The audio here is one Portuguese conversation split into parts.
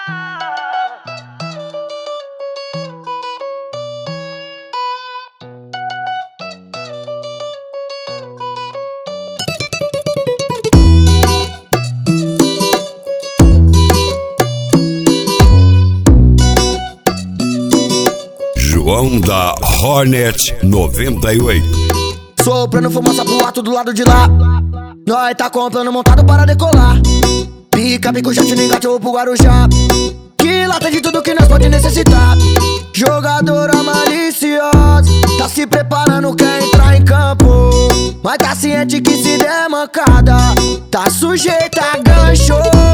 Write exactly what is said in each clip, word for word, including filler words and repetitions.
João da Hornet noventa e oito. Soprando fumaça pro alto do lado de lá. Nós tá comprando montado para decolar. Pica, pico, jet, nigate ou pro Guarujá. Que lá tem de tudo que nós pode necessitar. Jogadora maliciosa, tá se preparando, quer entrar em campo. Mas tá ciente que se der mancada, tá sujeita a gancho.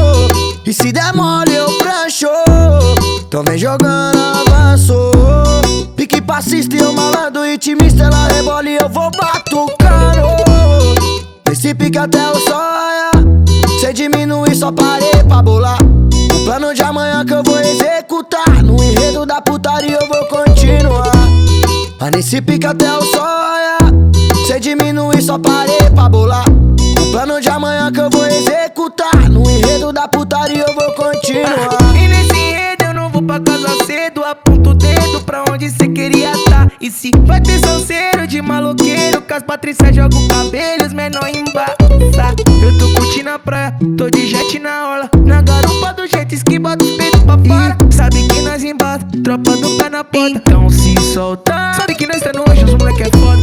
E se der mole eu prancho. Então vem jogando avanço. Pique passista e eu malandro intimista. Ela rebola e eu vou batucando. Esse pique até o sonha. Cê diminui, só parei pra bolar. O plano de amanhã que eu vou executar. No enredo da putaria eu vou continuar. Mas nesse pique até o sonha. Cê diminui, só parei pra bolar. O plano de amanhã que eu vou executar. No enredo da putaria eu vou continuar. E nesse enredo eu não vou pra casa cedo. Aponto o dedo pra onde cê queria tá. E se vai ter salseiro de maloqueiro, que as Patrícia joga o cabelo, os menor embaça. Eu tô curtindo a praia, tô de jet na orla. Na garupa do jet ski, bota os peitos pra fora. E sabe que nós embata, tropa do pé na porta. Então se solta, sabe que nós tá no hoje, os moleque é foda.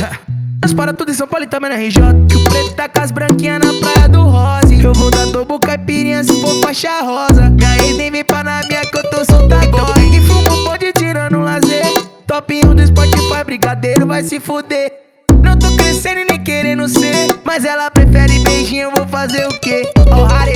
Nós para tudo em São Paulo e também na R J. Que o preto tá com as branquinhas na praia do Rose. Eu vou dar tobo caipirinha se for faixa rosa. Minha ex nem vem pra na minha que eu tô solta agora. E fumo pode tirando lazer. Top um do Spotify, brigadeiro vai se fuder. Não tô crescendo e nem querendo ser, mas ela prefere beijinho, eu vou fazer o quê? Oh, Harry.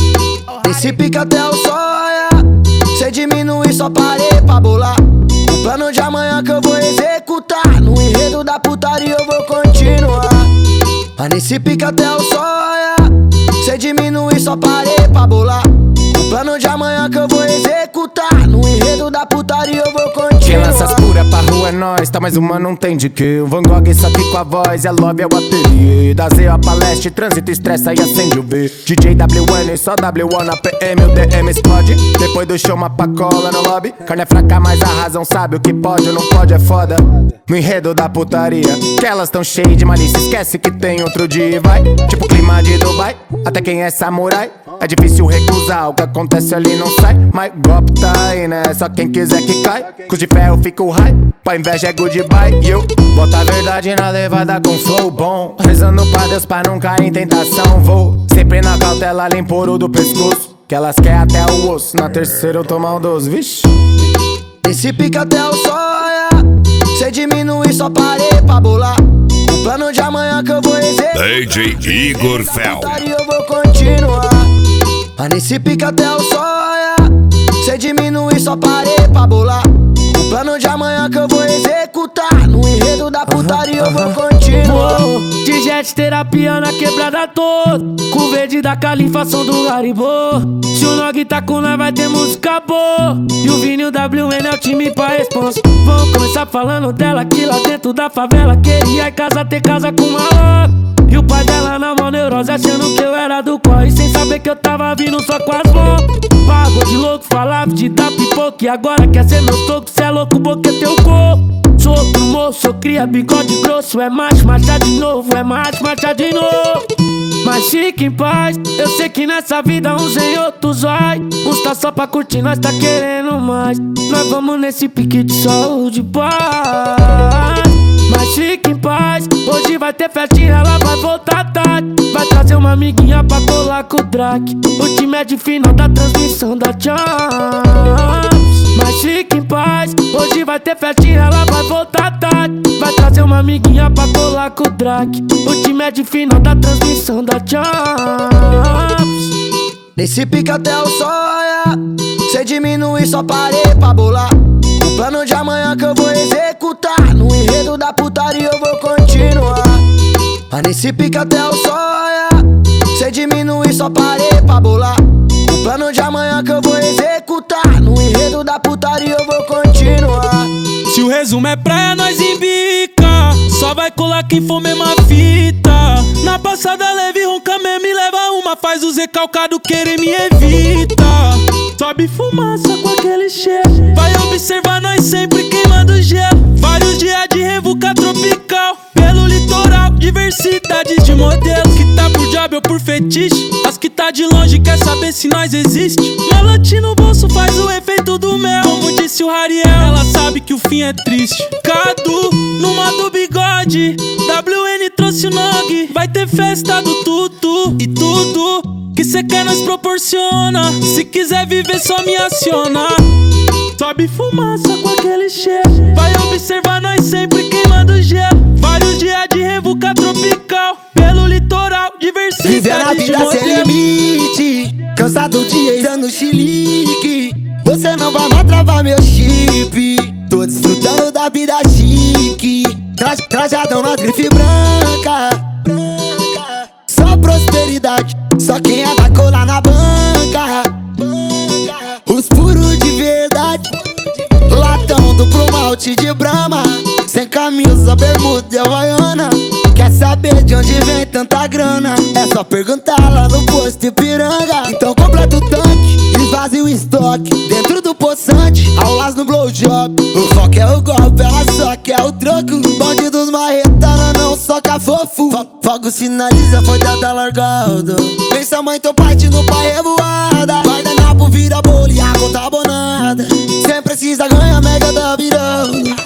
Oh, esse pica até o sonha. Cê diminui, só parei pra bolar. O plano de amanhã que eu vou executar. No enredo da putaria eu vou continuar. Mas nesse pica até o sonha. Cê diminui, só parei pra bolar. O plano de amanhã que eu vou executar. No enredo da putaria eu vou continuar. Quem lança as cura pra rua é nós, tá, mas uma não tem de que. O Van Gogh só aqui com a voz, é love, é o ateliê. Da Z a palestra, trânsito, estressa e acende o V. D J W N, só W um na P M, o D M explode. Depois do show uma pacola no lobby. Carne é fraca, mas a razão sabe o que pode ou não pode, é foda. No enredo da putaria, que elas tão cheias de malícia, esquece que tem outro dia e vai. Tipo clima de Dubai, até quem é samurai. É difícil recusar, o que acontece ali não sai. Mas golpe tá aí, né? Só quem quiser que cai. Com de ferro fica o high, pra inveja é goodbye. E eu boto a verdade na levada com flow bom. Rezando pra Deus pra não cair em tentação. Vou sempre na cautela, limpo ouro do pescoço. Que elas querem até o osso, na terceira eu tomo um doce, vixe. Esse pica até o sonha. Cê diminui, só parei pra bolar. O plano de amanhã que eu vou executar. D J Igor Fel. Eu vou continuar. Mas nesse pica até o sonha. Cê diminui, só parei pra bolar. O plano de amanhã que eu vou executar. No enredo da putaria eu vou continuar. De jet terapia na quebrada toda. Com verde da Califa, som do Garibô. Se o Nog tá com nós vai ter música boa. E o Vini e o W N é o time pra responsa. Vamos começar falando dela que lá dentro da favela queria em casa ter casa com uma louca. E o pai dela na mão neurose achando que eu era do corre, sem saber que eu tava vindo só com as mãos. Pagou de louco, falava de dar pipoca. E agora quer ser meu toco, cê é louco, boqueteu corpo. Sou outro moço, eu cria bigode grosso. É macho, marcha de novo, é macho, marcha de novo. Mas fique em paz, eu sei que nessa vida uns em outros vai. Uns tá só pra curtir, nós tá querendo mais. Nós vamos nesse pique de saúde e paz. Mas fique em paz, hoje vai ter festinha, ela vai voltar tarde. Vai trazer uma amiguinha pra colar com o Drake. O time é de final da transmissão da Champs. Mas fique em paz, hoje vai ter festinha, ela vai voltar tarde. Vai trazer uma amiguinha pra colar com o Drake. O time é de final da transmissão da Champs. Nesse pica até o sonha. Cê diminui, só parei pra bolar. O plano de amanhã que eu vou executar. No enredo da putaria eu vou continuar. Mas nesse pica até o sonha. Cê diminui, só parei pra bolar. O plano de amanhã que eu vou executar. No enredo da putaria eu vou continuar. Se o resumo é praia, nós embica. Só vai colar quem for mesma fita. Na passada leve, ronca mesmo e leva uma. Faz o Zé calcado querer me evita. Sobe Sobe fumaça com aquele cheiro. Vai observar nós sempre queimando gelo. Vários dias de revuca tropical pelo litoral, diversidade de modelos. Que tá por job ou por fetiche, as que tá de longe quer saber se nós existe. Malote no bolso faz o efeito do mel. Como disse o Rariel, ela sabe que o fim é triste. Cadu, no modo bigode, W N trouxe o Nog. Vai ter festa do tudo e tudo que cê quer nós proporciona. Se quiser viver só me aciona. Sobe fumaça com aquele cheiro. Vai observar nós sempre queimando gelo. Vários dias de revuca tropical pelo litoral, diversidade Viver a vida de modelos. sem limite, cansado de ex dando chilique. Você não vai mais travar meu chip. Tô desfrutando da vida chique. Tra trajadão na grife branca. Só prosperidade, só quem anda colar na banca. Os puros de verdade, latão duplo malte de Brahma. Sem camisa, bermuda e havaiana. Quer saber de onde vem tanta grana? É só perguntar lá no posto Ipiranga. Então completa o tanque, esvazia o estoque dentro do poçante, aulas no blowjob. O foco é o golpe, ela só quer o troco. Bonde dos marretana não soca fofo. Fogo sinaliza, foi dada largada. Pensa mãe, teu parte no pai é voada. Guardanapo vira bolo e a conta abonada. Cem precisa ganhar mega da virada.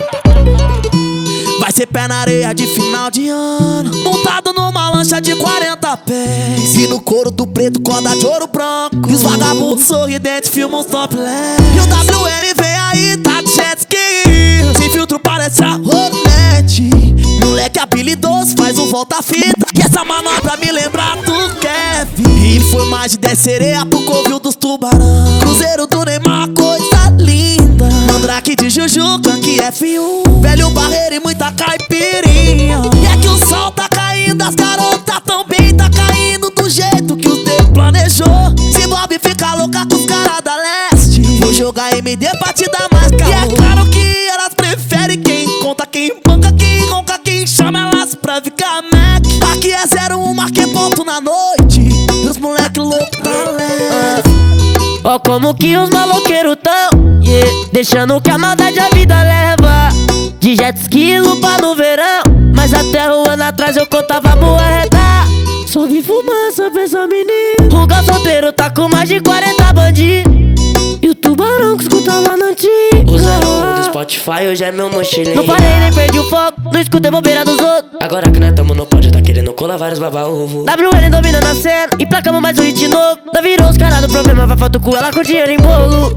Vai ser pé na areia de final de ano, montado numa lancha de quarenta pés. E no couro do preto, corda de ouro branco. E os vagabundos sorridentes filmam os topless. E o W N vem aí, tá de jet ski. Sem filtro parece a rolete. Moleque habilidoso, faz um volta-fita. E essa manobra me lembra do Kevin. E foi mais de dez sereia pro covil dos tubarão. Cruzeiro do Neymar, coisa linda. Mandrake de Jujuca, que é F um. Velho barreiro e muita caipirinha. E é que o sol tá caindo, as garotas também tá caindo do jeito que o tempo planejou. Se Bob fica louca com os caras da leste, vou jogar M D pra te dar mais calor. E é claro que elas preferem quem conta, quem banca, quem ronca, quem chama elas pra ficar Mac. Aqui é zero um, marquei ponto na noite. E os moleque louco tá leve. Ó como que os maloqueiros tão, yeah, deixando que a maldade a vida leva. De jet ski, lupa no verão, mas até um ano atrás eu contava moeda. Só vi fumaça pra essa menina. O gal solteiro tá com mais de quarenta bandidos. E o tubarão que escutava na antiga. O zero um do Spotify hoje é meu mochileiro. Não parei nem perdi o foco, não escutei bobeira dos outros. Agora que nós tamo no pódio, tá querendo colar vários baba-ovo. W N dominando a cena, emplacamos mais um hit novo. Nós virou os caras do problema, vai falta o cu, ela com dinheiro em bolo.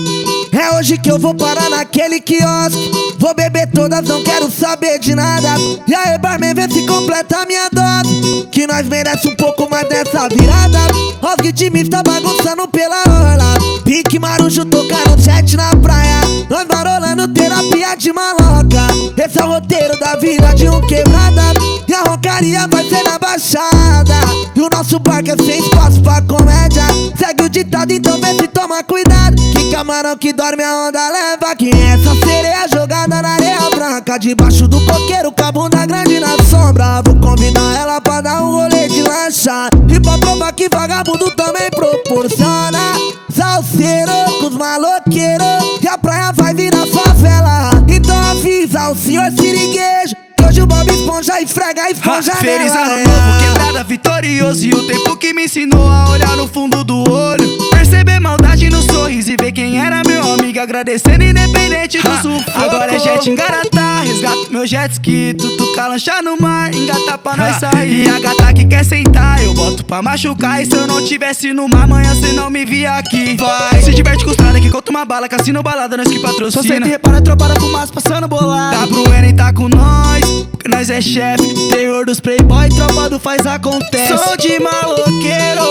É hoje que eu vou parar naquele quiosque. Vou beber todas, não quero saber de nada. E aí, barman, vê se completa a minha dose, que nós merece um pouco mais dessa virada. Os time tá bagunçando pela orla. Pique marujo tocando jet na praia. Nós marolando terapia de maloca. Esse é o roteiro da vida de um quebrada. E a roncaria vai ser na baixada. E o nosso barco é sem espaço pra comédia. Segue o ditado, então vê se toma cuidado. Que camarão que dorme a onda leva. Que essa sereia jogada na areia branca, debaixo do coqueiro com a bunda grande na sombra. Vou convidar ela pra dar um rolê de lancha. E pra provar que vagabundo também proporciona. Salseiro com os maloqueiros, e a praia vai virar favela. Então avisa o senhor siriguejo, que hoje o Bob Esponja esfrega, esponja ha, nela. Feliz ano novo, quebrada, vitorioso. E o tempo que me ensinou a olhar no fundo do olho, perceber maldade no sorriso e ver quem era meu amigo, agradecendo independente do sufoco. Agora é jet engaratá, resgato meu jet ski, tutuca lancha no mar, engata pra nós sair. E a gata que quer sentar, eu boto pra machucar. E se eu não tivesse no mar, amanhã cê não me via aqui. Vai, se diverte com os tralha que conta uma bala, cassino balada, nós que patrocina. Só senta e repara a tropa da fumaça passando bolado. W N tá com nós, porque nós é chefe, terror dos playboy, tropa do faz acontece. Sou de maloqueiro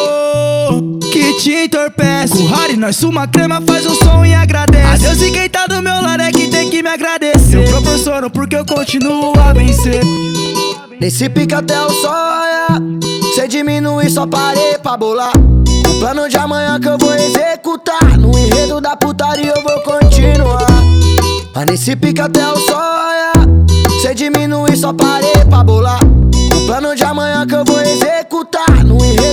que te entorpece. Com Harry nós suma crema, faz o som e agradece. A Deus e quem tá do meu lado é que tem que me agradecer. Eu proporciono porque eu continuo a vencer. Nesse pique até o sol raiar, cê diminui, só parei pra bolar. O plano de amanhã que eu vou executar, no enredo da putaria eu vou continuar. Mas nesse pique até o sol raiar, cê diminui, só parei pra bolar. O plano de amanhã que eu vou executar, no enredo